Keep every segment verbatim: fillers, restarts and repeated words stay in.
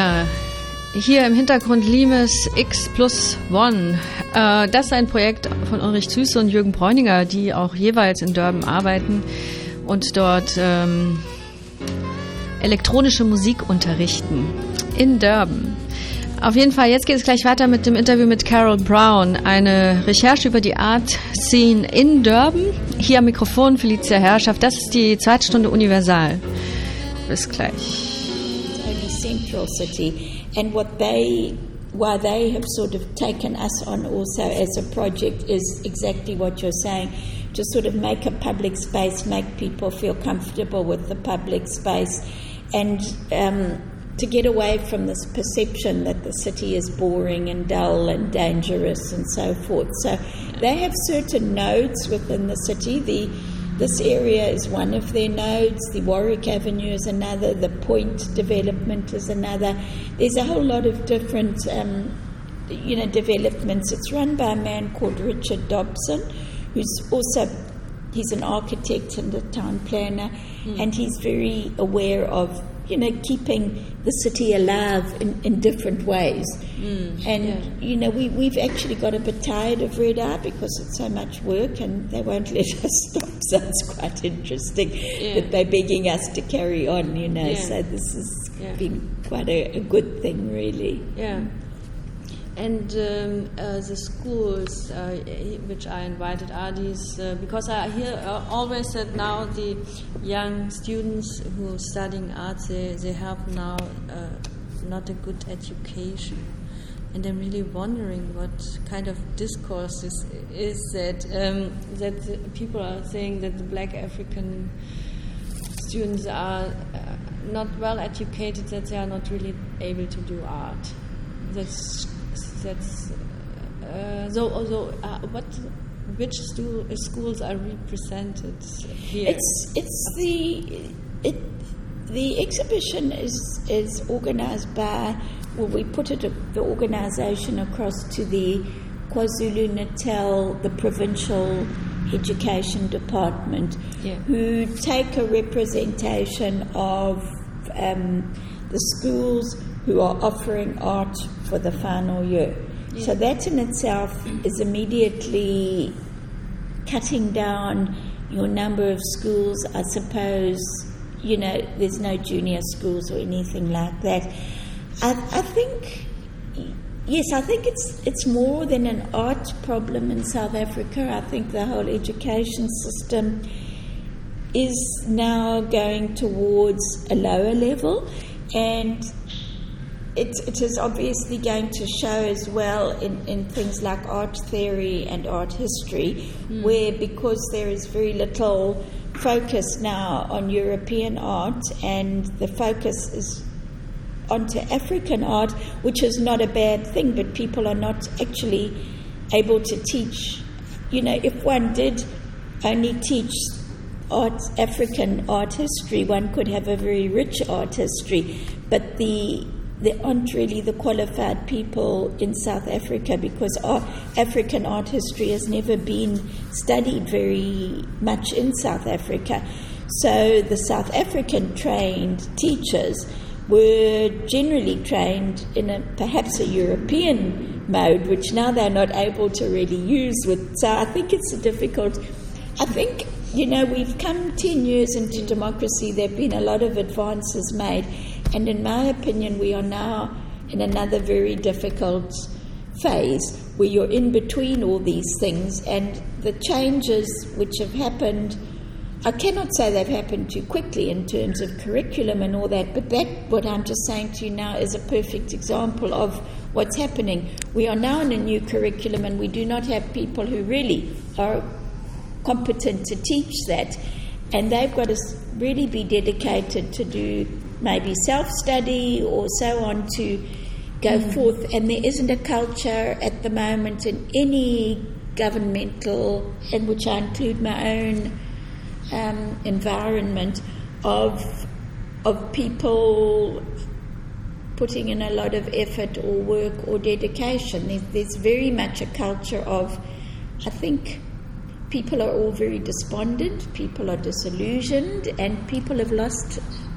Ja, hier im Hintergrund Limes X plus One. Äh, das ist ein Projekt von Ulrich Züsse und Jürgen Bräuninger, die auch jeweils in Durban arbeiten und dort ähm, elektronische Musik unterrichten. In Durban. Auf jeden Fall, jetzt geht es gleich weiter mit dem Interview mit Carol Brown, eine Recherche über die Art Scene in Durban. Hier am Mikrofon Felicia Herrschaft. Das ist die zweite Stunde Universal. Bis gleich. Only Central City, and what they, why they have sort of taken us on also as a project is exactly what you're saying, to sort of make a public space, make people feel comfortable with the public space, and um, to get away from this perception that the city is boring and dull and dangerous and so forth. So they have certain nodes within the city. The This area is one of their nodes. The Warwick Avenue is another. The Point development is another. There's a whole lot of different, um, you know, developments. It's run by a man called Richard Dobson, who's also, he's an architect and a town planner, mm. and he's very aware of, you know, keeping the city alive in, in different ways. Mm, and, yeah. you know, we, we've actually got a bit tired of Red Eye because it's so much work and they won't let us stop. So it's quite interesting yeah. that they're begging us to carry on, you know. Yeah. So this has yeah. been quite a, a good thing, really. Yeah. And um, uh, the schools uh, which I invited are these, uh, because I hear uh, always that now the young students who are studying arts, they, they have now uh, not a good education. And I'm really wondering what kind of discourse this is that, um, that the people are saying that the black African students are uh, not well educated, that they are not really able to do art. That's That's uh, so. Also, uh, what, which stu- schools are represented here? It's it's the it the exhibition is is organised by. Well, we put it the organisation across to the KwaZulu Natal, the provincial education department, yeah. who take a representation of um, the schools who are offering art for the final year. Yeah. So that in itself is immediately cutting down your number of schools. I suppose, you know, there's no junior schools or anything like that. I, I think, yes, I think it's it's more than an art problem in South Africa. I think the whole education system is now going towards a lower level, and It, it is obviously going to show as well in, in things like art theory and art history, mm. where because there is very little focus now on European art and the focus is onto African art, which is not a bad thing, but people are not actually able to teach. You know, if one did only teach art, African art history, one could have a very rich art history, but the there aren't really the qualified people in South Africa because our African art history has never been studied very much in South Africa. So the South African trained teachers were generally trained in a perhaps a European mode, which now they're not able to really use. With so I think it's a difficult. I think, you know, we've come ten years into democracy. There have been a lot of advances made. And in my opinion, we are now in another very difficult phase where you're in between all these things, and the changes which have happened, I cannot say they've happened too quickly in terms of curriculum and all that, but that, what I'm just saying to you now, is a perfect example of what's happening. We are now in a new curriculum and we do not have people who really are competent to teach that, and they've got to really be dedicated to do maybe self-study or so on to go mm. forth. And there isn't a culture at the moment in any governmental, in which I include my own um, environment, of of people putting in a lot of effort or work or dedication. There's, there's very much a culture of, I think, people are all very despondent, people are disillusioned, and people have lost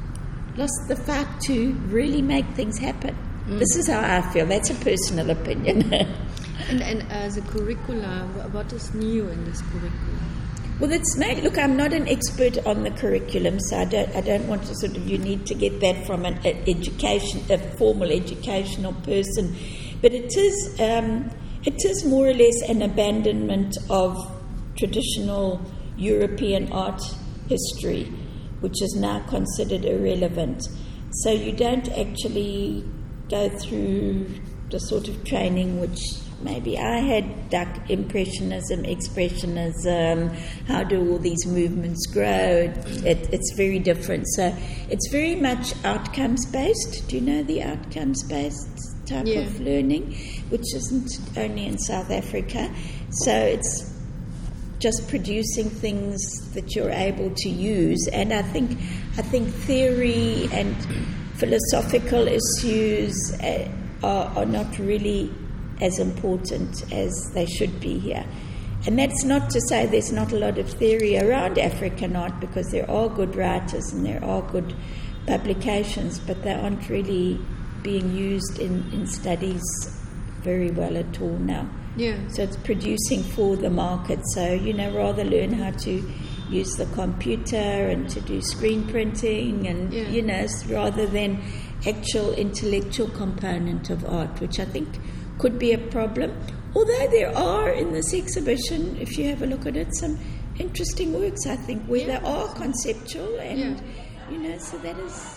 lost the fight to really make things happen. Mm. This is how I feel. That's a personal opinion. and and uh, the curricula, what is new in this curriculum? Well, it's made, look, I'm not an expert on the curriculum, so I don't, I don't want to sort of, you need to get that from an education, a formal educational person. But it is, um, it is more or less an abandonment of traditional European art history, which is now considered irrelevant. So you don't actually go through the sort of training which maybe I had, like Impressionism, Expressionism, how do all these movements grow? It, it's very different. So it's very much outcomes-based. Do you know the outcomes-based type yeah. of learning? Which isn't only in South Africa. So it's just producing things that you're able to use. And I think, I think theory and philosophical issues uh, are, are not really as important as they should be here. And that's not to say there's not a lot of theory around African art, because there are good writers and there are good publications, but they aren't really being used in, in studies very well at all now. Yeah. So it's producing for the market. So, you know, rather learn how to use the computer and to do screen printing and, yeah. you know, rather than actual intellectual component of art, which I think could be a problem. Although there are in this exhibition, if you have a look at it, some interesting works, I think, where yeah. they are conceptual and, yeah. you know, so that is...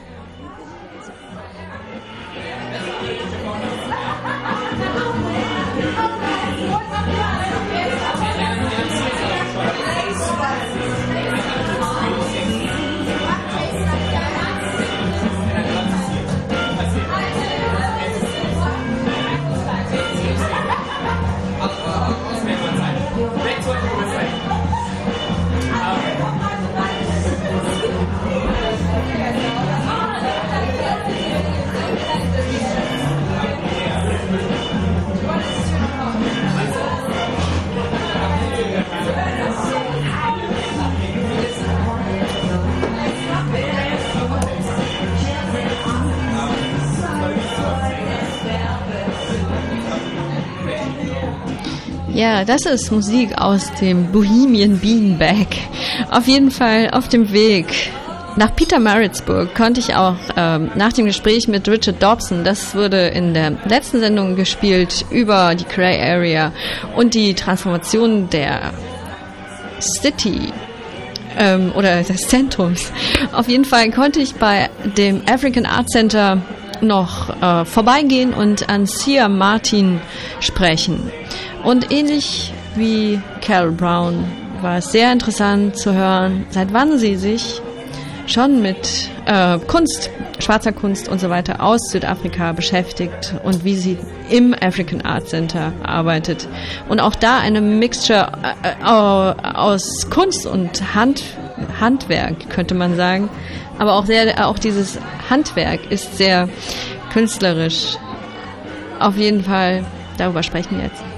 Ja, das ist Musik aus dem Bohemian Beanbag. Auf jeden Fall auf dem Weg nach Pietermaritzburg konnte ich auch ähm, nach dem Gespräch mit Richard Dobson, das wurde in der letzten Sendung gespielt, über die Grey Area und die Transformation der City ähm, oder des Zentrums. Auf jeden Fall konnte ich bei dem African Art Center noch äh, vorbeigehen und an Sia Martin sprechen. Und ähnlich wie Carol Brown war es sehr interessant zu hören, seit wann sie sich schon mit äh, Kunst, schwarzer Kunst und so weiter aus Südafrika beschäftigt und wie sie im African Art Center arbeitet. Und auch da eine Mixture äh, aus Kunst und Hand, Handwerk, könnte man sagen. Aber auch, sehr, auch dieses Handwerk ist sehr künstlerisch. Auf jeden Fall, darüber sprechen wir jetzt.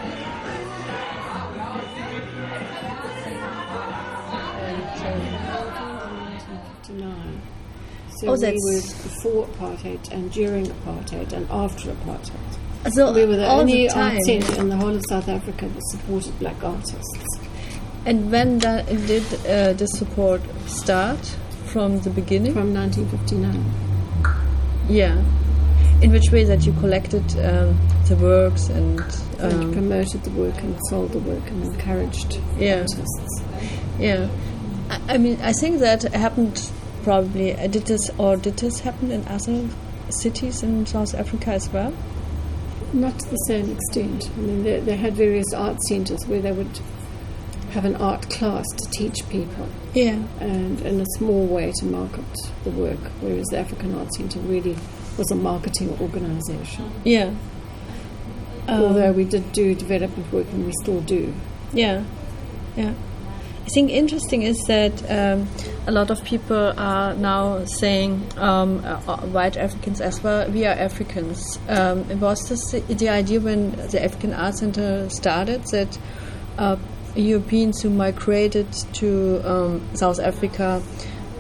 So oh, we that's... were before apartheid and during apartheid and after apartheid. So we were the all only the time. art centre in the whole of South Africa that supported black artists. And when da- did uh, the support start? From the beginning? From nineteen fifty-nine. Yeah. In which way that you collected um, the works and... Um, and promoted the work and sold the work and encouraged yeah. artists. Yeah. I, I mean, I think that happened probably... Uh, did this or did this happen in other cities in South Africa as well? Not to the same extent. I mean, they, they had various art centres where they would have an art class to teach people. Yeah. And in a small way to market the work, whereas the African Art Centre really was a marketing organisation. Yeah. Um, Although we did do development work, and we still do. Yeah. Yeah. I think interesting is that um, a lot of people are now saying, um, uh, white Africans as well, we are Africans. Um, was this the, the idea when the African Art Center started, that uh, Europeans who migrated to um, South Africa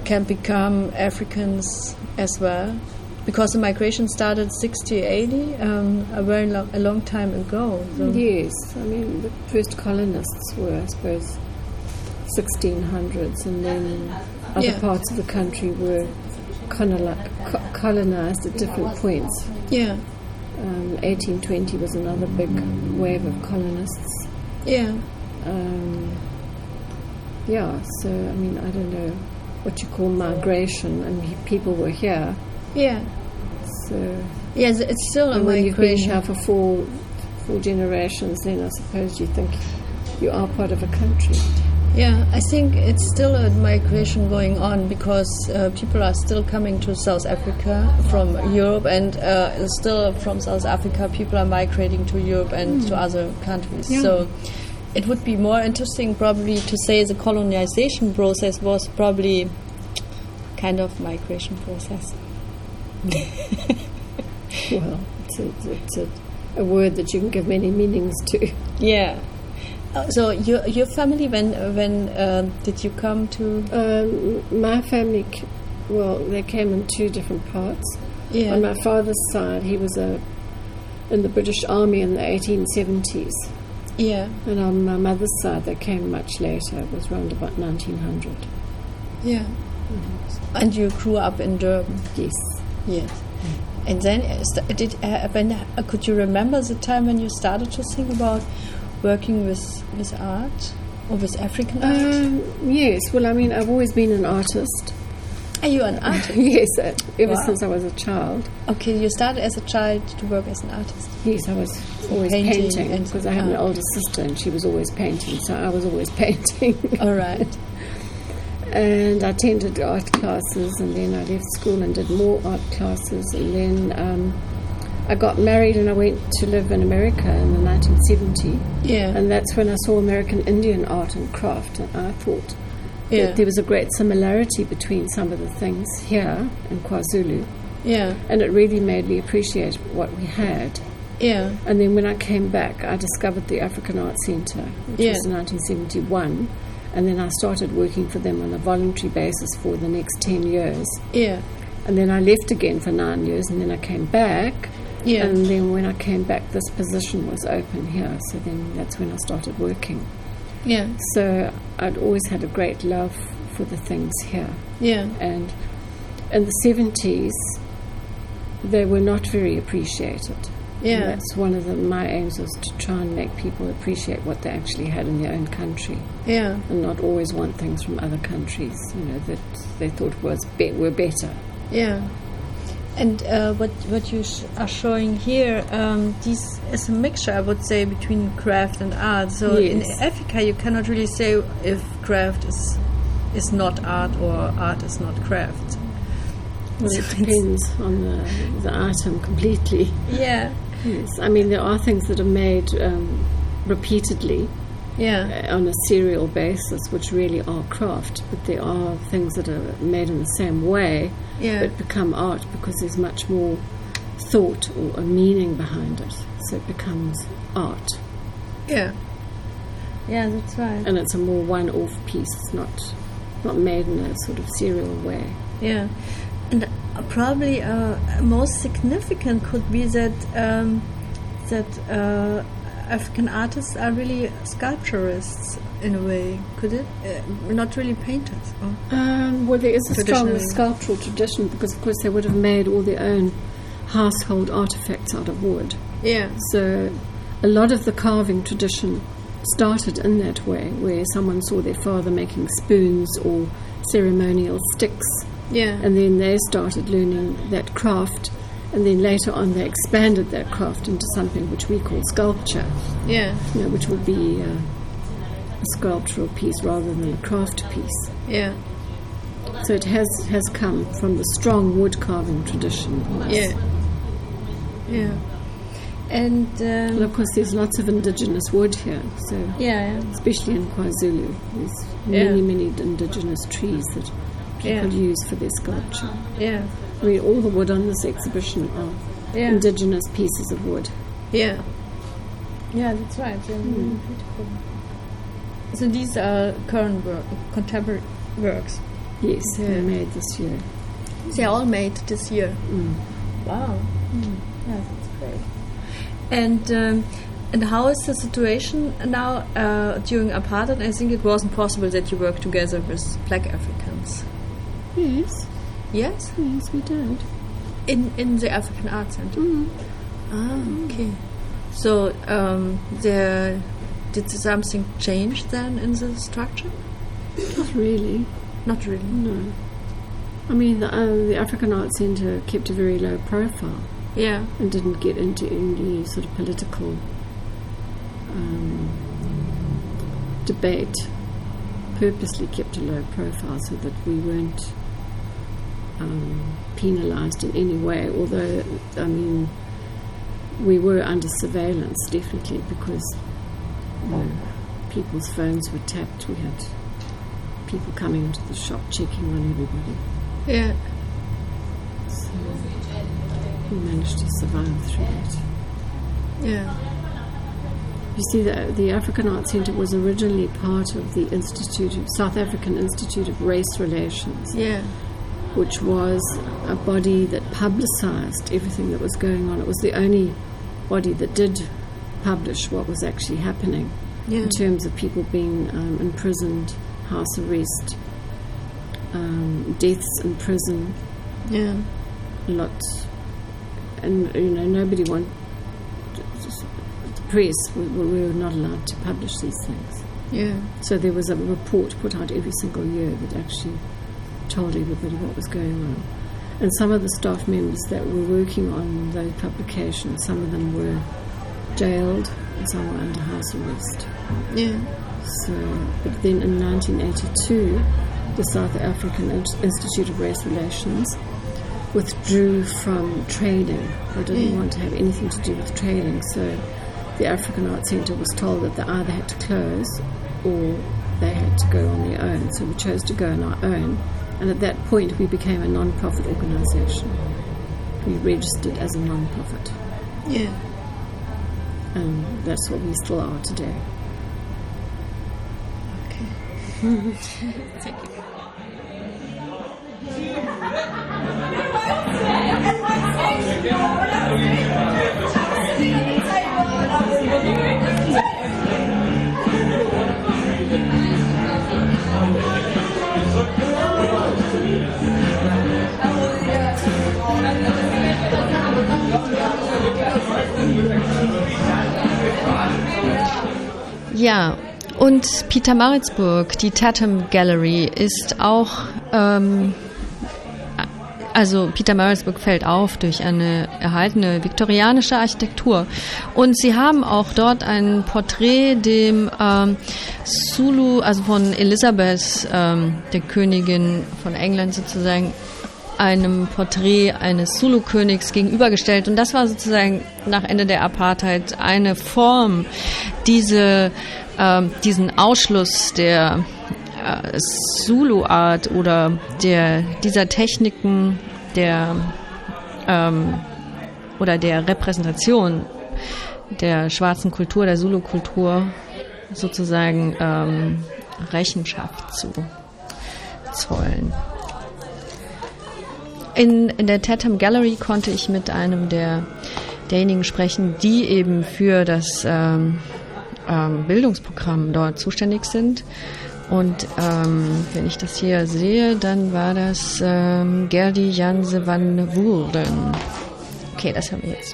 can become Africans as well, because the migration started sixty, eighty, um, a very long, a long time ago. So. Yes, I mean, the first colonists were, I suppose, sixteen hundreds, and then other Yeah. parts of the country were coloni- co- colonized at different points. Yeah, Um, eighteen twenty was another big wave of colonists. yeah, Um, yeah, so, I mean, I don't know what you call migration, and people were here, yeah. so... Yes, it's still a And when you've been migration. here for four, four generations, then I suppose you think you are part of a country. Yeah, I think it's still a migration going on, because uh, people are still coming to South Africa from Europe, and uh, still from South Africa people are migrating to Europe and to other countries. Yeah. So it would be more interesting probably to say the colonization process was probably kind of migration process. Well, it's, a, it's a, a word that you can give many meanings to. Yeah. Uh, so your your family, when when uh, did you come to? Um, my family, c- well, they came in two different parts. Yeah. On my father's side, he was a in the British Army in the eighteen seventies. Yeah. And on my mother's side, they came much later. It was around about nineteen hundred. Yeah. And you grew up in Durban. Yes. Yes. And then, uh, st- did uh, when uh, could you remember the time when you started to think about working with with art or with African art? Um, yes. Well, I mean, I've always been an artist. Are you an artist? Yes, uh, ever Wow. since I was a child. Okay, you started as a child to work as an artist. Yes, I was always Painting painting and- because I have an ah. older sister and she was always painting, so I was always painting. All right. And I attended art classes, and then I left school and did more art classes, and then um, I got married and I went to live in America in the nineteen seventies, Yeah. and that's when I saw American Indian art and craft, and I thought Yeah. that there was a great similarity between some of the things here in KwaZulu, Yeah. and it really made me appreciate what we had. Yeah. And then when I came back, I discovered the African Art Centre, which Yeah. was in nineteen seventy-one, and then I started working for them on a voluntary basis for the next ten years. Yeah. And then I left again for nine years, and then I came back. Yeah. And then when I came back, this position was open here, so then that's when I started working. Yeah. So I'd always had a great love for the things here. Yeah. And in the seventies, they were not very appreciated. Yeah. And that's one of the, my aims was to try and make people appreciate what they actually had in their own country, Yeah. and not always want things from other countries, you know, that they thought was be- were better. Yeah. And uh, what what you sh- are showing here, um, this is a mixture, I would say, between craft and art. So in Yes. Africa, you cannot really say if craft is is not art or art is not craft. Well, So it it's- depends on the, the item completely. Yeah. Yes, I mean, there are things that are made um, repeatedly Yeah. uh, on a serial basis, which really are craft, but there are things that are made in the same way, Yeah. but become art because there's much more thought or a meaning behind it. So it becomes art, Yeah. Yeah, that's right. and it's a more one-off piece. It's not not made in a sort of serial way. Yeah, and uh, probably uh, most significant could be that um, that uh, African artists are really sculpturists in a way. Could it? Uh, not really painters. Or? Um, well, there is a strong Traditionally. sculptural tradition because, of course, they would have made all their own household artifacts out of wood. Yeah. So a lot of the carving tradition started in that way, where someone saw their father making spoons or ceremonial sticks, Yeah. and then they started learning that craft, and then later on they expanded that craft into something which we call sculpture, Yeah. you know, which would be uh, a sculptural piece rather than a craft piece. Yeah. So it has, has come from the strong wood carving tradition. Yeah. Yeah. And And um, of course there's lots of indigenous wood here, so yeah. especially in KwaZulu, there's Yeah. many, many indigenous trees that people Yeah. use for their sculpture. Yeah. I mean, all the wood on this exhibition are Yeah. indigenous pieces of wood. Yeah. Yeah, that's right. They're really beautiful. So these are current work, contemporary works. Yes, yeah. They're made this year. They're all made this year. Mm. Wow. Mm. Yeah, that's great. And um, and how is the situation now uh, during apartheid? I think it wasn't possible that you work together with Black Africans. Yes. Yes? Yes, we did. In in the African Art Center? Mm. Ah, okay. So um, there, did something change then in the structure? Not really. Not really? No. I mean, the, uh, the African Art Centre kept a very low profile. Yeah. And didn't get into any sort of political um, debate. Purposely kept a low profile so that we weren't um, penalised in any way. Although, I mean, we were under surveillance, definitely, because you know, people's phones were tapped. We had people coming into the shop checking on everybody. Yeah. So we managed to survive through that. Yeah. You see, the, the African Art Centre was originally part of the Institute of, South African Institute of Race Relations. Yeah. Which was a body that publicised everything that was going on. It was the only body that did publish what was actually happening yeah. in terms of people being um, imprisoned, house arrest, um, deaths in prison. Yeah. A lot. And, you know, nobody wanted... The press, we, we were not allowed to publish these things. Yeah. So there was a report put out every single year that actually told everybody what was going on. And some of the staff members that were working on those publications, some of them were jailed and some were under house arrest. Yeah. So, but then in nineteen eighty-two, the South African Institute of Race Relations withdrew from trading. They didn't yeah. want to have anything to do with trading. So the African Art Centre was told that they either had to close or they had to go on their own. So we chose to go on our own. And at that point, we became a non-profit organisation. We registered as a non-profit. Yeah. And that's what we still are today. Okay. Thank you. Ja, und Pietermaritzburg, die Tatham Gallery, ist auch, ähm, also Pietermaritzburg fällt auf durch eine erhaltene viktorianische Architektur. Und sie haben auch dort ein Porträt dem ähm, Zulu, also von Elisabeth, ähm, der Königin von England sozusagen, einem Porträt eines Zulu-Königs gegenübergestellt. Und das war sozusagen nach Ende der Apartheid eine Form, diese, äh, diesen Ausschluss der äh, Zulu-Art oder der, dieser Techniken der, ähm, oder der Repräsentation der schwarzen Kultur, der Zulu-Kultur sozusagen ähm, Rechenschaft zu zollen. In, in der Tatham Gallery konnte ich mit einem der derjenigen sprechen, die eben für das ähm, ähm, Bildungsprogramm dort zuständig sind. Und ähm, wenn ich das hier sehe, dann war das ähm, Gerdy Janse van Woerden. Okay, das haben wir jetzt.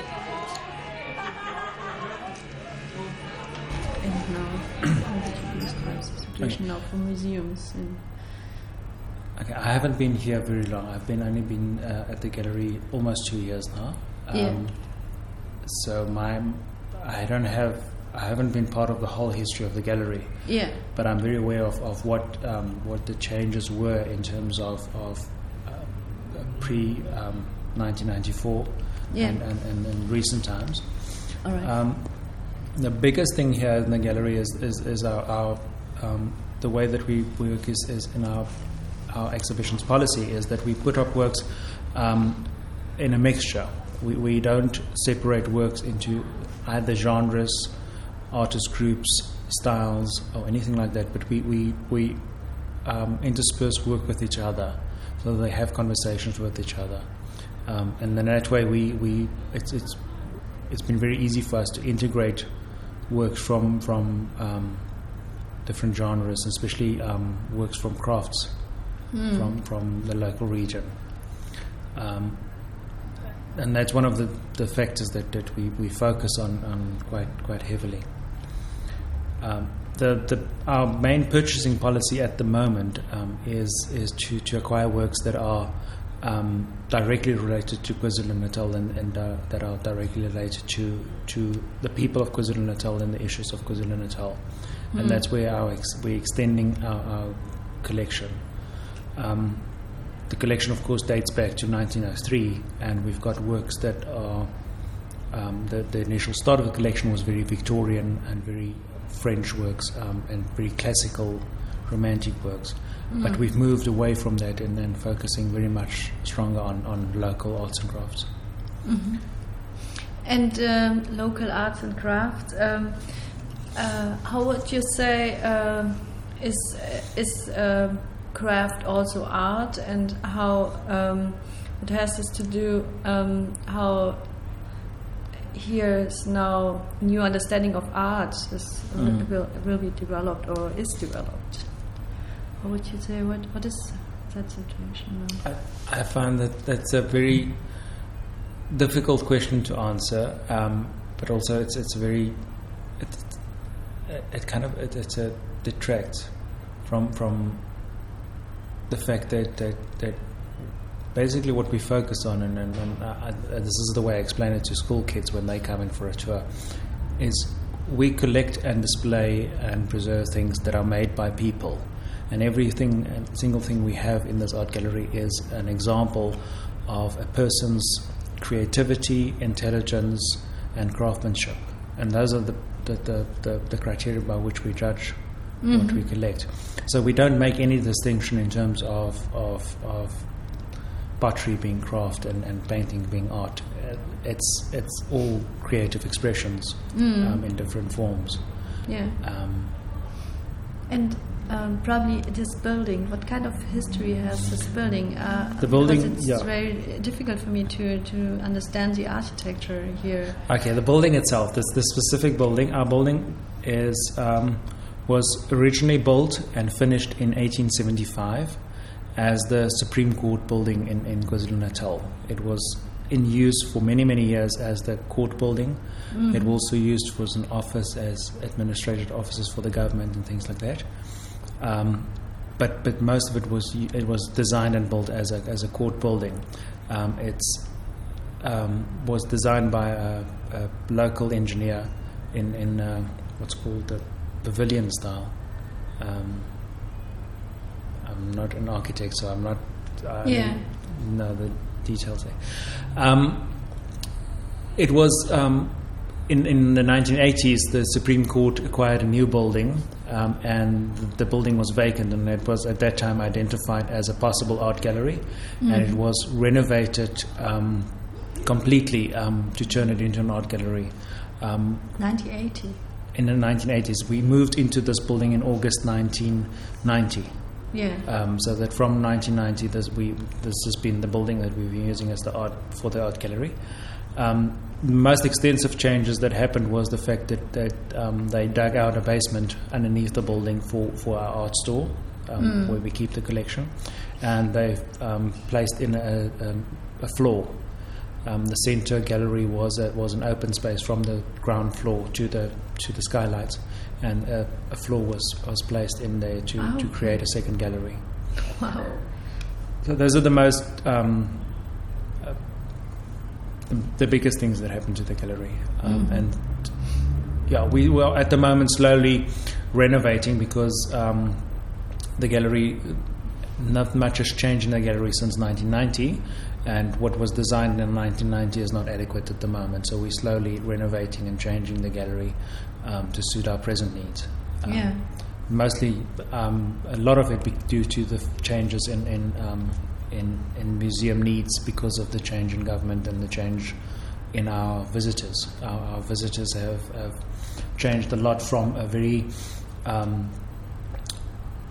And now, how did you describe the situation now for museums? In Okay, I haven't been here very long. I've been only been uh, at the gallery almost two years now. Um, yeah. So my, I don't have, I haven't been part of the whole history of the gallery. Yeah. But I'm very aware of, of what um, what the changes were in terms of of uh, pre um, nineteen ninety-four yeah. and, and, and, and recent times. All right. Um, the biggest thing here in the gallery is is, is our, our um, the way that we work is, is in our our exhibitions policy is that we put up works um, in a mixture. We, we don't separate works into either genres, artist groups, styles, or anything like that, but we, we, we um, intersperse work with each other, so they have conversations with each other, um, and then that way we, we it's it's it's been very easy for us to integrate works from from um, different genres, especially um, works from crafts mm. from from the local region. Um, and that's one of the, the factors that, that we, we focus on, on quite quite heavily. Um, the, the our main purchasing policy at the moment um, is is to, to acquire works that are um, directly related to KwaZulu-Natal and, and uh, that are directly related to to the people of KwaZulu-Natal and the issues of KwaZulu-Natal, mm-hmm. and that's where our ex- we're extending our, our collection. Um, The collection, of course, dates back to nineteen oh three, and we've got works that are. Um, the, the initial start of the collection was very Victorian and very French works um, and very classical, romantic works. Mm. But we've moved away from that and then focusing very much stronger on, on local arts and crafts. Mm-hmm. And um, local arts and crafts. Um, uh, how would you say um, is is uh, craft also art, and how um, it has this to do um, how here's now new understanding of art is mm. will will be developed or is developed. How would you say what what is that situation now? I, I find that that's a very difficult question to answer, um, but also it's it's a very it, it kind of it, it's a detracts from from the fact that, that, that basically what we focus on, and, and, and uh, this is the way I explain it to school kids when they come in for a tour, is we collect and display and preserve things that are made by people. And everything, and single thing we have in this art gallery is an example of a person's creativity, intelligence, and craftsmanship. And those are the, the, the, the, the criteria by which we judge Mm-hmm. what we collect. So we don't make any distinction in terms of of, of pottery being craft and, and painting being art. It's it's all creative expressions mm. um, in different forms. Yeah. Um, and um, probably this building. What kind of history has this building? Uh, the building. Because it's yeah. very difficult for me to, to understand the architecture here. Okay, the building itself. This the specific building. Our building is. Um, was originally built and finished in eighteen seventy-five as the Supreme Court building in, in KwaZulu-Natal. It was in use for many, many years as the court building. Mm-hmm. It was also used for as an office, as administrative offices for the government and things like that. Um, but but most of it was it was designed and built as a as a court building. Um, it's um, was designed by a, a local engineer in in uh, what's called the pavilion style. Um, I'm not an architect, so I'm not. I yeah. know the details there. Um, it was um, in in the nineteen eighties. The Supreme Court acquired a new building, um, and the building was vacant, and it was at that time identified as a possible art gallery, mm-hmm. and it was renovated um, completely um, to turn it into an art gallery. Um, nineteen eighty. In the nineteen eighties, we moved into this building in August nineteen ninety. Yeah. Um, so that from nineteen ninety, this we this has been the building that we've been using as the art for the art gallery. Um, the most extensive changes that happened was the fact that that um, they dug out a basement underneath the building for, for our art store, um, mm. where we keep the collection, and they've um, placed in a, um, a floor. Um, the center gallery was a, was an open space from the ground floor to the to the skylights, and a, a floor was, was placed in there to, oh. to create a second gallery. Wow! So those are the most um, uh, the, the biggest things that happened to the gallery, um, mm-hmm. and yeah, we were at the moment slowly renovating because um, the gallery. Not much has changed in the gallery since nineteen ninety, and what was designed in nineteen ninety is not adequate at the moment. So we're slowly renovating and changing the gallery um, to suit our present needs. Um, yeah. Mostly, um, a lot of it be due to the f- changes in in, um, in in museum needs because of the change in government and the change in our visitors. Our, our visitors have, have changed a lot from a very um,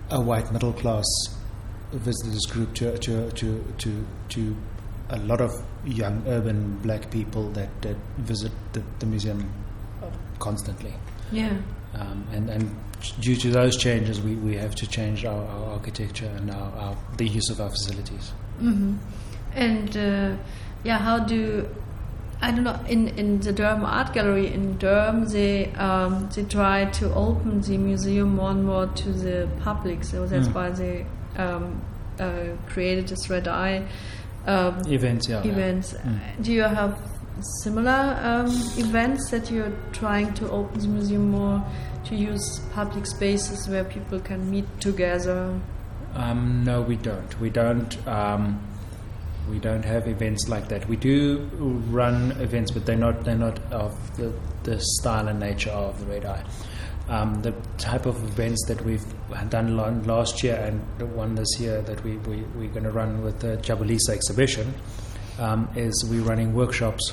a white middle class visitors group to to to to, to a lot of young urban black people that, that visit the, the museum constantly. Yeah. Um, and, and due to those changes, we, we have to change our, our architecture and our, our, the use of our facilities. Mm-hmm. And uh, yeah, how do I don't know in, in the Durham Art Gallery in Durham they um, they try to open the museum more and more to the public, so that's mm. why they um, uh, created this Red Eye um, events. Yeah, events. Yeah. Mm. Do you have similar um, events that you're trying to open the museum more to use public spaces where people can meet together? Um, no, we don't. We don't. Um, we don't have events like that. We do run events, but they're not. They're not of the, the style and nature of the Red Eye. Um, the type of events that we've done last year and the one this year that we, we we're going to run with the Jabulisa exhibition um, is we're running workshops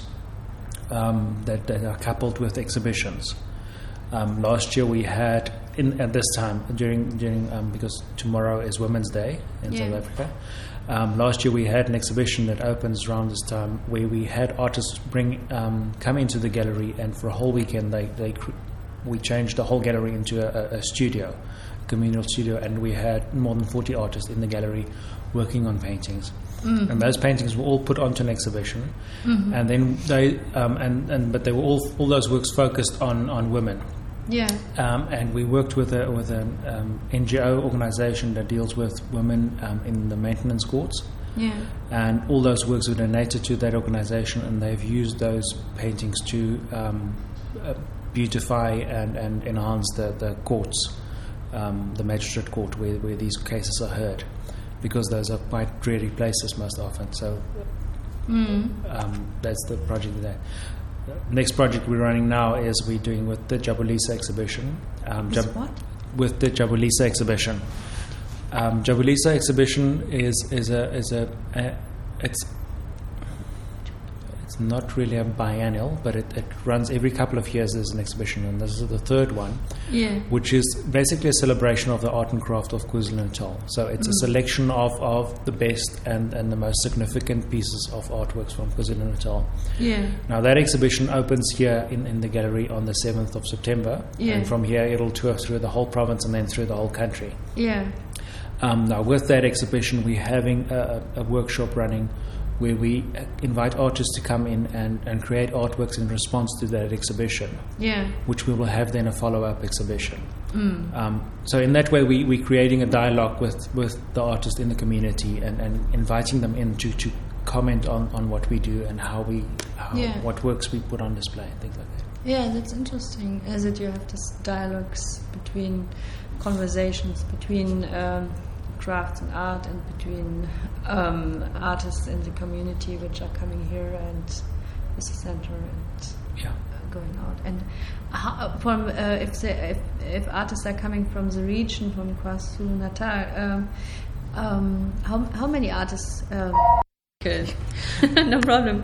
um, that, that are coupled with exhibitions. Um, last year we had in at this time during during um, because tomorrow is Women's Day in yeah. South Africa. Um, last year we had an exhibition that opens around this time where we had artists bring um, come into the gallery, and for a whole weekend they they cr- we changed the whole gallery into a, a studio, a communal studio, and we had more than forty artists in the gallery working on paintings. Mm-hmm. And those paintings were all put onto an exhibition, mm-hmm. and then they um, and, and but they were all all those works focused on, on women. Yeah. Um, and we worked with a with an um, N G O organization that deals with women um, in the maintenance courts. Yeah. And all those works were donated to that organization, and they've used those paintings to um, uh, beautify and, and enhance the, the courts, um, the magistrate court where, where these cases are heard, because those are quite dreary places most often. So mm. um, that's the project there. The next project we're running now is we're doing with the Jabulisa exhibition. Um, Jab- what? With the Jabulisa exhibition. Um, Jabulisa exhibition is is a is a, a it's it's not really a biennial, but it, it runs every couple of years. There's an exhibition, and this is the third one, yeah. which is basically a celebration of the art and craft of KwaZulu-Natal. So it's mm. a selection of, of the best and, and the most significant pieces of artworks from KwaZulu-Natal. Yeah. Now that exhibition opens here in, in the gallery on the seventh of September, yeah. and from here it'll tour through the whole province and then through the whole country. Yeah. Um, now with that exhibition, we're having a, a workshop running where we invite artists to come in and, and create artworks in response to that exhibition, yeah. which we will have then a follow-up exhibition. Mm. Um, so in that way, we, we're creating a dialogue with, with the artists in the community and, and inviting them in to, to comment on, on what we do and how we how, yeah. what works we put on display and things like that. Yeah, that's interesting, as it you have this dialogues between conversations between um, crafts and art and between um, artists in the community which are coming here and with the center and yeah. uh, going out. And how, from uh, if, they, if if artists are coming from the region, from KwaZulu-Natal, um, um, how how many artists? Um, okay, no problem.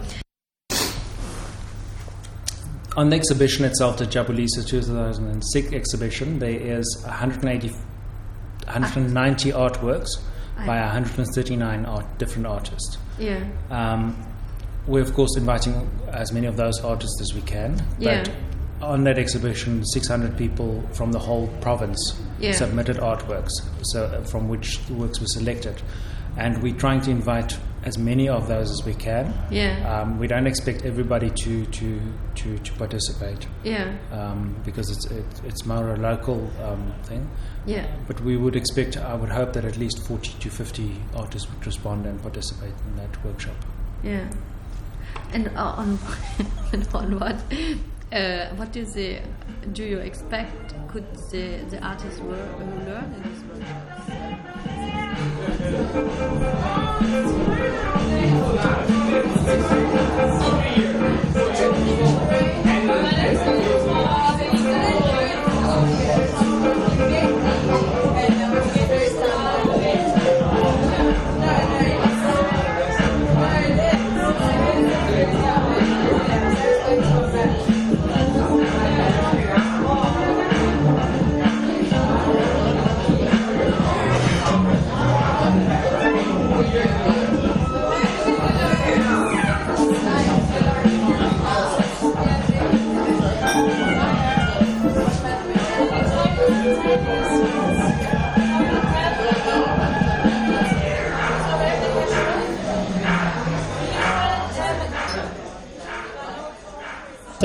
On the exhibition itself, the Jabulisa two thousand six exhibition, there is one hundred eighty, one hundred ninety artworks by one hundred thirty-nine art, different artists. Yeah. Um, we're of course inviting as many of those artists as we can. Yeah. But on that exhibition, six hundred people from the whole province yeah. submitted artworks, so uh, from which the works were selected, and we're trying to invite as many of those as we can. Yeah. Um, we don't expect everybody to to to, to participate. Yeah. Um, because it's it, it's more a local um, thing. Yeah. But we would expect, I would hope that at least forty to fifty artists would respond and participate in that workshop. Yeah. And uh, on on what uh, what do they do you expect? Could the the artists wor- uh, learn in this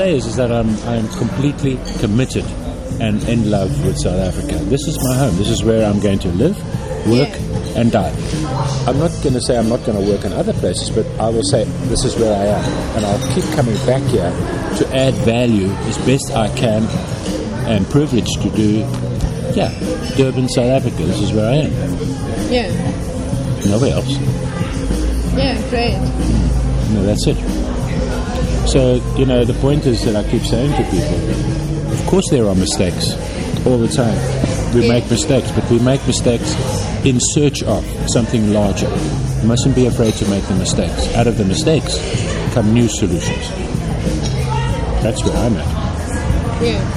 say is, is that I'm, I'm completely committed and in love with South Africa. This is my home. This is where I'm going to live, work, yeah. and die. I'm not going to say I'm not going to work in other places, but I will say this is where I am. And I'll keep coming back here to add value as best I can, and privileged to do, yeah, Durban, South Africa. This is where I am. Yeah. Nowhere else. Yeah, great. No, that's it. So, you know, the point is that I keep saying to people, of course there are mistakes all the time. We Yeah. make mistakes, but we make mistakes in search of something larger. You mustn't be afraid to make the mistakes. Out of the mistakes come new solutions. That's where I'm at. Yeah.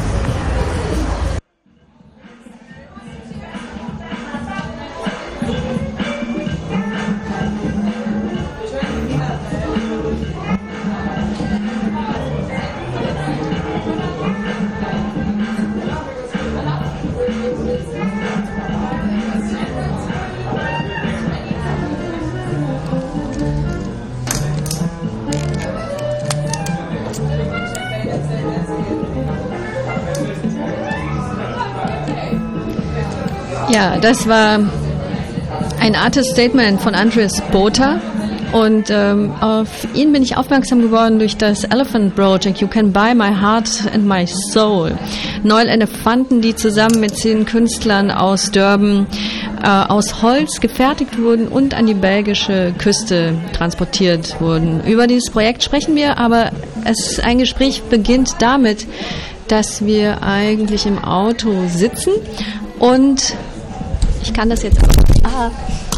Ja, das war ein Artist Statement von Andreas Botha. Und ähm, auf ihn bin ich aufmerksam geworden durch das Elephant Project, You Can Buy My Heart and My Soul. Neun Elefanten, die zusammen mit zehn Künstlern aus Durban äh, aus Holz gefertigt wurden und an die belgische Küste transportiert wurden. Über dieses Projekt sprechen wir, aber es, ein Gespräch beginnt damit, dass wir eigentlich im Auto sitzen und ich kann das jetzt auch... Ah.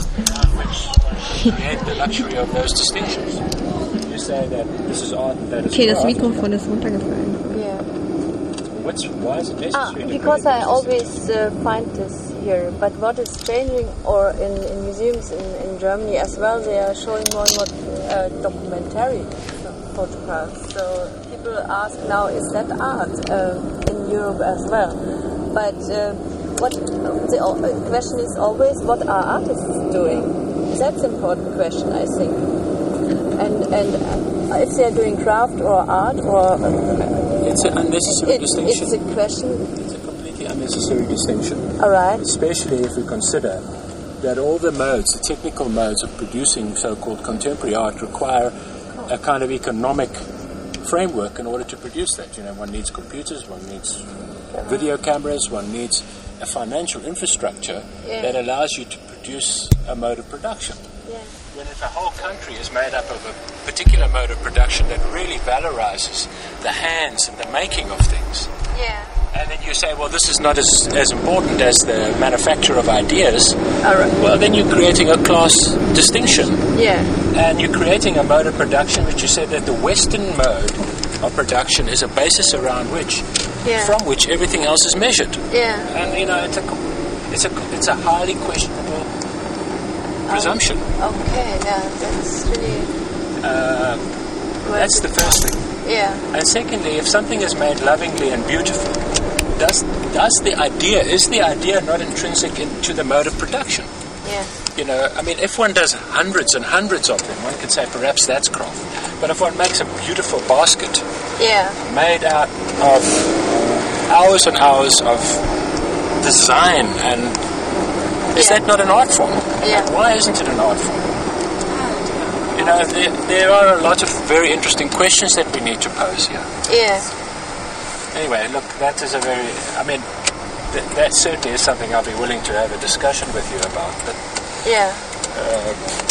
Okay, das Mikrofon ist runtergefallen. Yeah. What's, why is it necessary? Ah, because I always uh, find this here. But what is changing, or in, in museums in, in Germany as well, they are showing more and more uh, documentary photographs. So people ask now, is that art uh, in Europe as well? But uh, what the question is always, what are artists doing? That's an important question, I think. And and uh, if they are doing craft or art or uh, it's an unnecessary it, distinction. It's a question. It's a completely unnecessary distinction. All right. Especially if we consider that all the modes, the technical modes of producing so-called contemporary art, require a kind of economic framework in order to produce that. You know, one needs computers, one needs video cameras, one needs a financial infrastructure yeah. that allows you to produce a mode of production. Yeah. When if a whole country is made up of a particular mode of production that really valorizes the hands and the making of things, Yeah. and then you say, well, this is not as, as important as the manufacture of ideas, All right. well, then you're creating a class distinction. Yeah. And you're creating a mode of production which you said that the Western mode of production is a basis around which, Yeah. from which everything else is measured. Yeah. And, you know, it's a, it's a, it's a highly questionable presumption. Okay. Yeah. That's really. Uh, that's the first thing. Yeah. And secondly, if something is made lovingly and beautiful, does does the idea, is the idea not intrinsic into the mode of production? Yeah. You know, I mean, if one does hundreds and hundreds of them, one could say perhaps that's craft. But if one makes a beautiful basket Yeah. made out of hours and hours of design, and is Yeah. that not an art form? Yeah. Why isn't it an art form? You know, there, there are a lot of very interesting questions that we need to pose here. Yeah. Anyway, look, that is a very, I mean, th- that certainly is something I'll be willing to have a discussion with you about. But Yeah. uh,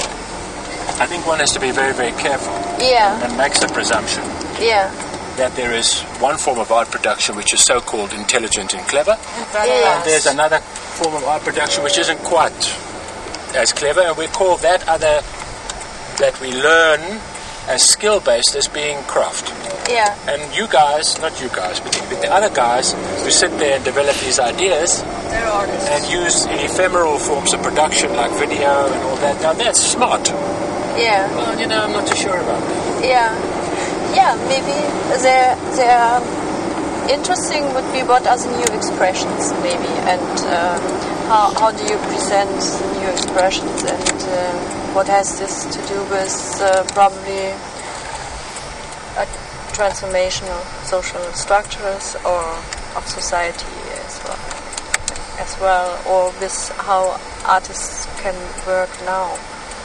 I think one has to be very, very careful Yeah. and makes the presumption Yeah. that there is one form of art production which is so-called intelligent and clever, Yes. and there's another form of art production which isn't quite as clever, and we call that other, that we learn as skill-based, as being craft. Yeah. And you guys, not you guys, but the, but the other guys who sit there and develop these ideas They're artists. and use ephemeral forms of production like video and all that, now that's smart. Yeah. Well, you know, I'm not too sure about that. Yeah. Yeah. Maybe they're they're interesting. Would be what are the new expressions, maybe, and uh, how how do you present the new expressions, and uh, what has this to do with uh, probably uh, transformational social structures or of society as well, as well, or with how artists can work now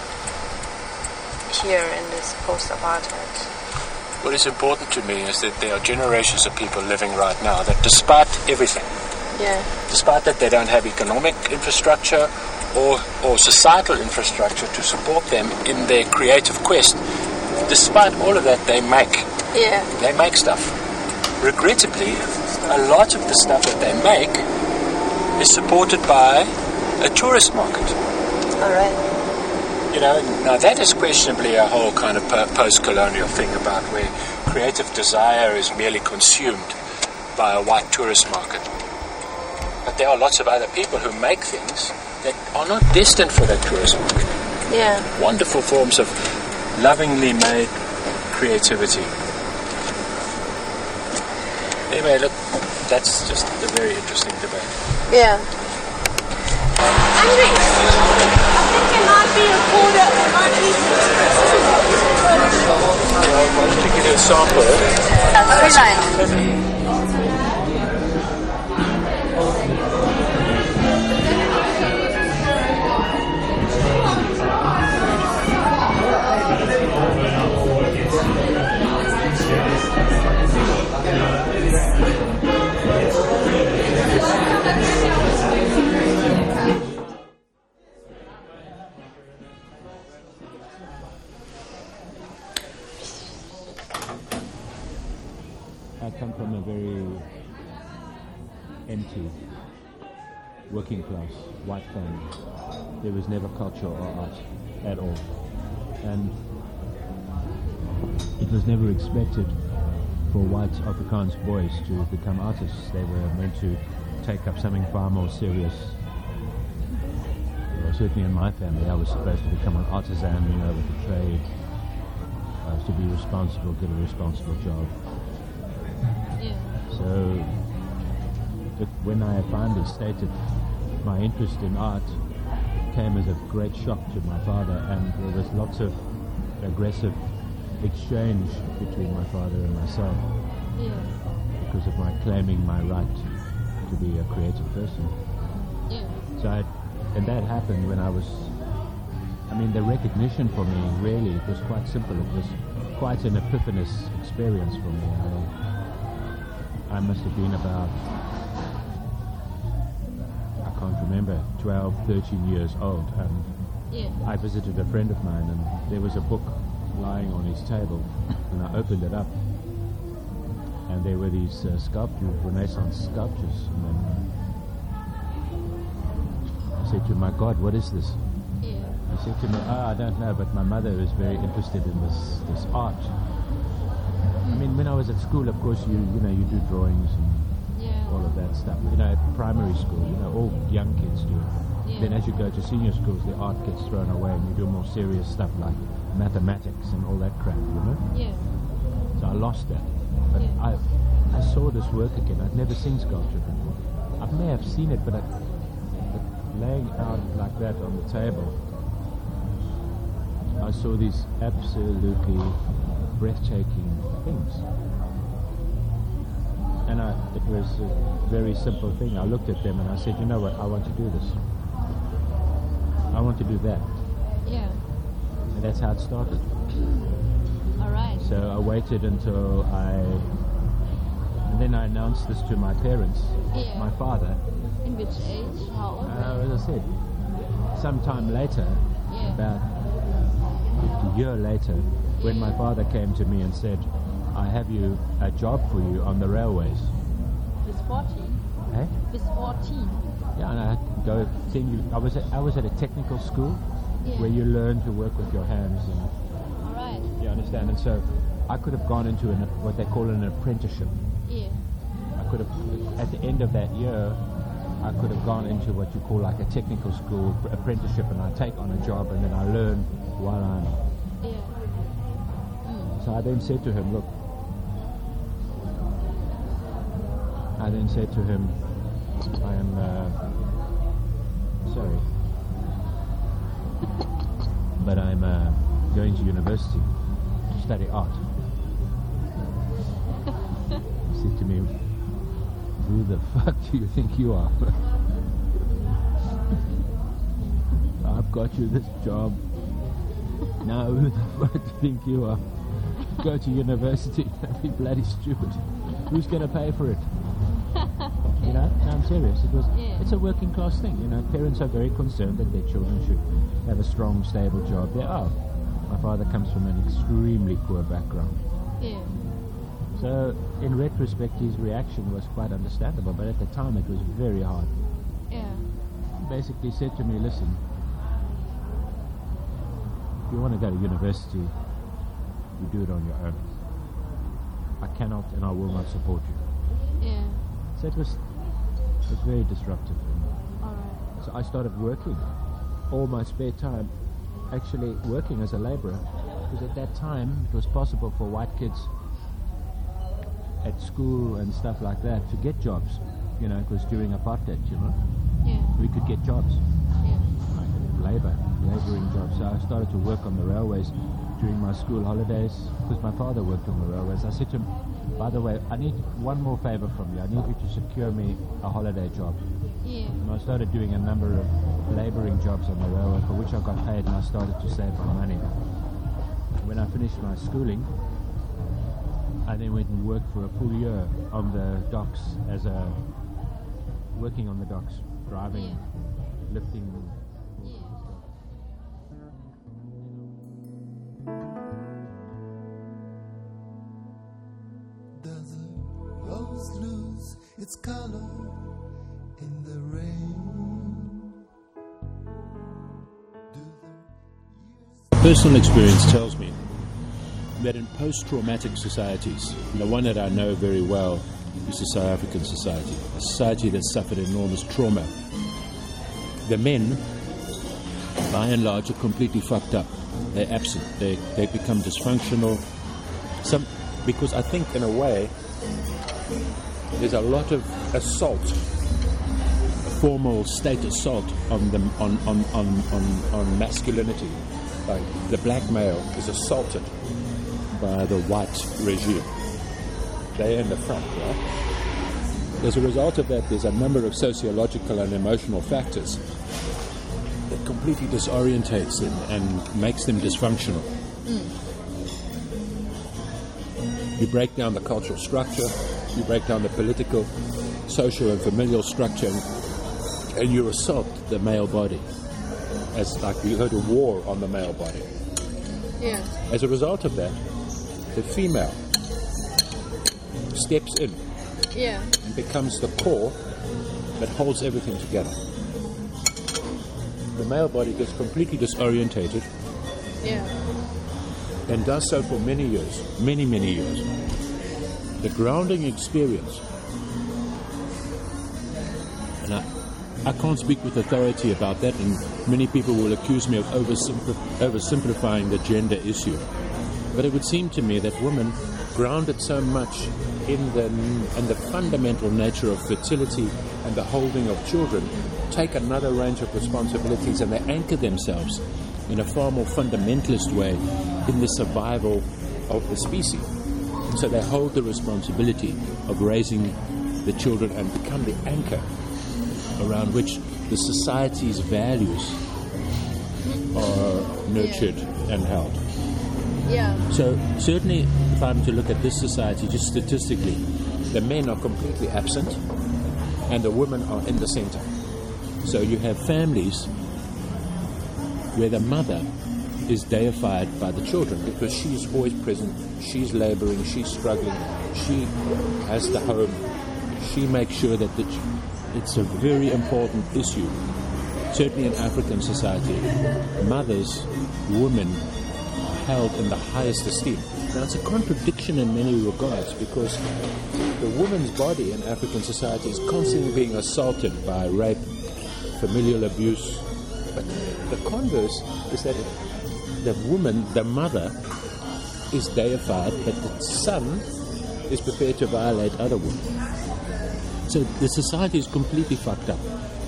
here in this post-apartheid. What is important to me is that there are generations of people living right now that despite everything, yeah. despite that they don't have economic infrastructure or, or societal infrastructure to support them in their creative quest, despite all of that they make. Yeah. They make stuff. Regrettably, a lot of the stuff that they make is supported by a tourist market. All right. You know, now that is questionably a whole kind of post-colonial thing about where creative desire is merely consumed by a white tourist market. But there are lots of other people who make things that are not destined for that tourist market. Yeah. Wonderful forms of lovingly made creativity. Anyway, look, that's just a very interesting debate. Yeah. Andrew, I think it might be a quarter, it might be... Why don't you give you a sample? Uh, three lines. I come from a very empty, working class, white family. There was never culture or art at all. And it was never expected for white Afrikaans boys to become artists. They were meant to take up something far more serious. Well, certainly in my family, I was supposed to become an artisan, you know, with a trade. I was to be responsible, get a responsible job. Yeah. So, but when I finally stated my interest in art, came as a great shock to my father, and there was lots of aggressive exchange between my father and myself Yeah. because of my claiming my right to be a creative person. Yeah. So, I, and that happened when I was. I mean, the recognition for me really it was quite simple. It was quite an epiphanous experience for me. I, I must have been about, I can't remember, twelve, thirteen years old. And Yeah. I visited a friend of mine and there was a book lying on his table and I opened it up and there were these uh, sculptures, Renaissance sculptures. And then I said to him, my God, what is this? Yeah. He said to me, oh, I don't know, but my mother is very interested in this, this art. I mean, when I was at school, of course, you you know, you do drawings and Yeah. all of that stuff. You know, at primary school, you know, all young kids do. Yeah. Then as you go to senior schools, the art gets thrown away and you do more serious stuff like mathematics and all that crap, you know? Yeah. So I lost that. But Yeah. I I saw this work again. I'd never seen sculpture before. I may have seen it, but, I, but laying out like that on the table, I saw these absolutely breathtaking things. And I, it was a very simple thing. I looked at them and I said, you know what, I want to do this. I want to do that. Yeah. And that's how it started. All right. So I waited until I... And then I announced this to my parents, Yeah. my father. In which age? How old? Uh, as I said, sometime later, Yeah. about a year later, when my father came to me and said, I have you a job for you on the railways. With fourteen. Eh? With fourteen. Yeah, and I had to go send you. I was at, I was at a technical school Yeah. where you learn to work with your hands, and All right. you understand. And so I could have gone into an, what they call an apprenticeship. Yeah. I could have, at the end of that year, I could have gone into what you call like a technical school apprenticeship, and I take on a job, and then I learn while I'm. Yeah. So I then said to him, look. I then said to him, I am uh, sorry, but I'm uh, going to university to study art. me, who the fuck do you think you are? I've got you this job. Now who the fuck do you think you are? Go to university and be bloody stupid. Who's going to pay for it? You know, no, I'm serious. It was. Yeah. It's a working class thing. You know, parents are very concerned that their children should have a strong, stable job. They are. My father comes from an extremely poor background. Yeah. So, in retrospect, his reaction was quite understandable, but at the time it was very hard. Yeah. He basically said to me, listen, if you want to go to university, you do it on your own. I cannot and I will not support you. Yeah. So it was, it was very disruptive for me. All right. So I started working all my spare time, actually working as a labourer, because at that time it was possible for white kids at school and stuff like that to get jobs. You know, it was during apartheid, you know. Yeah. We could get jobs, Yeah. like labour, labouring jobs. So I started to work on the railways during my school holidays, because my father worked on the railways. I said to him, by the way, I need one more favour from you. I need you to secure me a holiday job. Yeah. And I started doing a number of labouring jobs on the railway, for which I got paid, and I started to save my money. When I finished my schooling, I then went and worked for a full year on the docks as a working on the docks, driving, Yeah. lifting. Yeah. Does a rose lose its color in the rain? Do the Personal experience tells me that in post-traumatic societies, the one that I know very well is the South African society, a society that suffered enormous trauma. The men, by and large, are completely fucked up. They're absent. They they become dysfunctional. Some because I think in a way there's a lot of assault, formal state assault on them on on on on, on masculinity. Like the black male is assaulted by the white regime. They're in the front, right? As a result of that, there's a number of sociological and emotional factors that completely disorientates them and makes them dysfunctional. Mm. You break down the cultural structure, you break down the political, social and familial structure, and, and you assault the male body. As like we heard a war on the male body. Yeah. As a result of that, the female steps in Yeah. and becomes the core that holds everything together. The male body gets completely disorientated Yeah. and does so for many years, many, many years. The grounding experience, and I, I can't speak with authority about that, and many people will accuse me of oversimpli- oversimplifying the gender issue. But it would seem to me that women, grounded so much in the in the fundamental nature of fertility and the holding of children, take another range of responsibilities and they anchor themselves in a far more fundamentalist way in the survival of the species. And so they hold the responsibility of raising the children and become the anchor around which the society's values are nurtured Yeah. and held. Yeah. So certainly, if I'm to look at this society just statistically, the men are completely absent and the women are in the center. So you have families where the mother is deified by the children because she's always present, she's laboring, she's struggling, she has the home, she makes sure that the ch- it's a very important issue. Certainly in African society, mothers, women, held in the highest esteem. Now it's a contradiction in many regards because the woman's body in African society is constantly being assaulted by rape, familial abuse. But the converse is that the woman, the mother, is deified, but the son is prepared to violate other women. So the society is completely fucked up.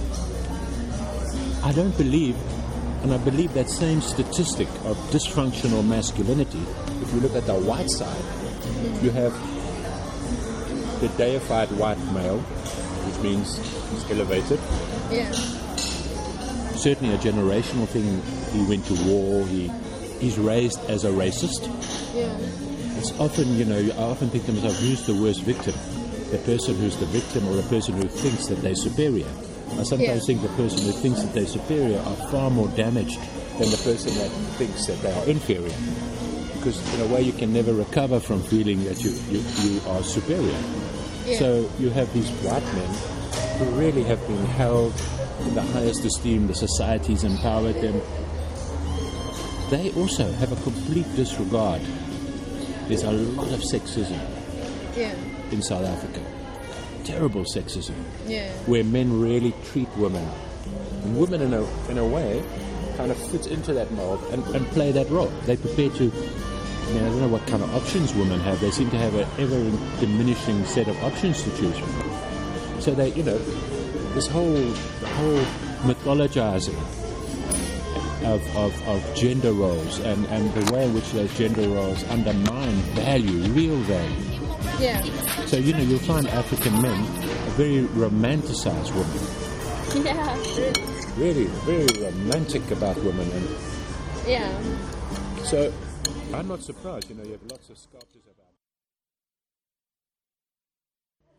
I don't believe And I believe that same statistic of dysfunctional masculinity, if you look at the white side, you have the deified white male, which means he's elevated. Yeah. Certainly a generational thing. He went to war. He he's raised as a racist. Yeah. It's often, you know, I often think to myself, who's the worst victim? The person who's the victim or the person who thinks that they're superior? I sometimes Yeah. think the person who thinks that they're superior are far more damaged than the person that thinks that they are inferior. Because in a way you can never recover from feeling that you, you, you are superior. Yeah. So you have these white men who really have been held in the highest esteem, the society's empowered them. They also have a complete disregard. There's a lot of sexism Yeah. in South Africa. Terrible sexism. Yeah. Where men really treat women. And women, in a, in a way, kind of fit into that mold and, and play that role. They're prepared to, I mean, I don't know what kind of options women have. They seem to have an ever-diminishing set of options to choose from. So they, you know, this whole, the whole mythologizing of, of, of gender roles and, and the way in which those gender roles undermine value, real value. Yeah. So, you know, you'll find African men a very romanticized women. Yeah. Really, very romantic about women. And Yeah. so, I'm not surprised, you know, you have lots of sculptures about